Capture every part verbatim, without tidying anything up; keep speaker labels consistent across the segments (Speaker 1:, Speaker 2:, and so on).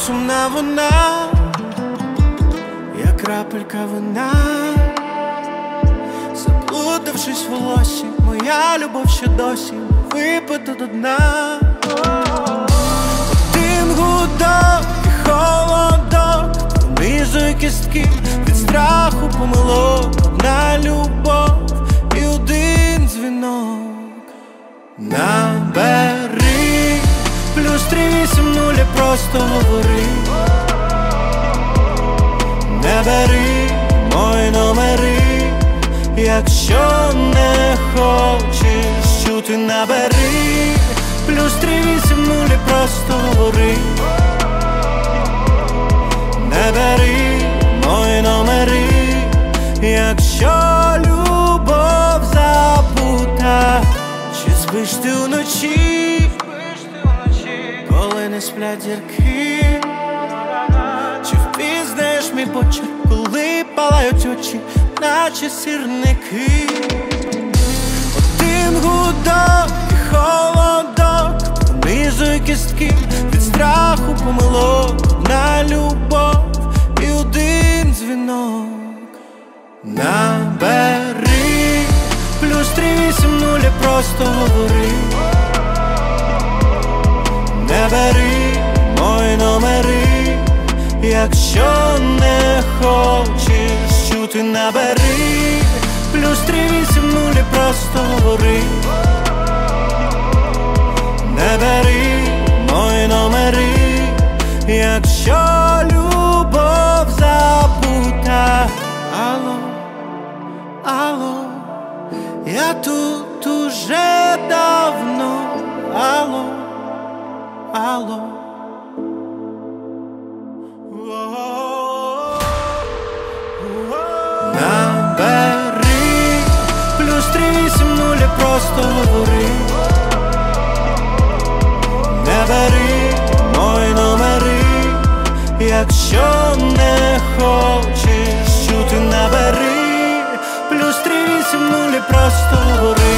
Speaker 1: сумна вона, як крапелька вина, заплутавшись в волосі, моя любов ще досі випита до дна. Один гудок і холодок пронизує кістки, від страху помилок, одна любов і один дзвінок. Набери плюс три вісім нуль і просто говори. Не бери мої номери, якщо не хочеш чути. Набери плюс три вісім нуль і просто говори. Не бери мої номери, якщо любов забута. Чи спиш ти вночі, коли не сплять зірки? Чи впізнаєш мій почерк, коли палають очі, наче сірники? Один гудок і холодок пронизує кістки, від страху помилок, одна любов і один дзвінок. Набери плюс три вісім нуль і просто говори. Не бери мої номери, якщо не хочеш чути. Набери плюс три вісім нуль і просто говори. Не бери мої номери, якщо любов забута. Алло, алло, я тут уже давно. Алло, алло. Набери плюс три вісім нуль і просто говори. Не бери мої номери, якщо не хочеш чути. Набери плюс три вісім нуль і просто говори.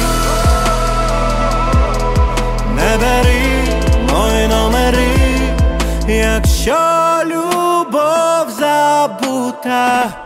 Speaker 1: Не бери мої номери, якщо любов забута.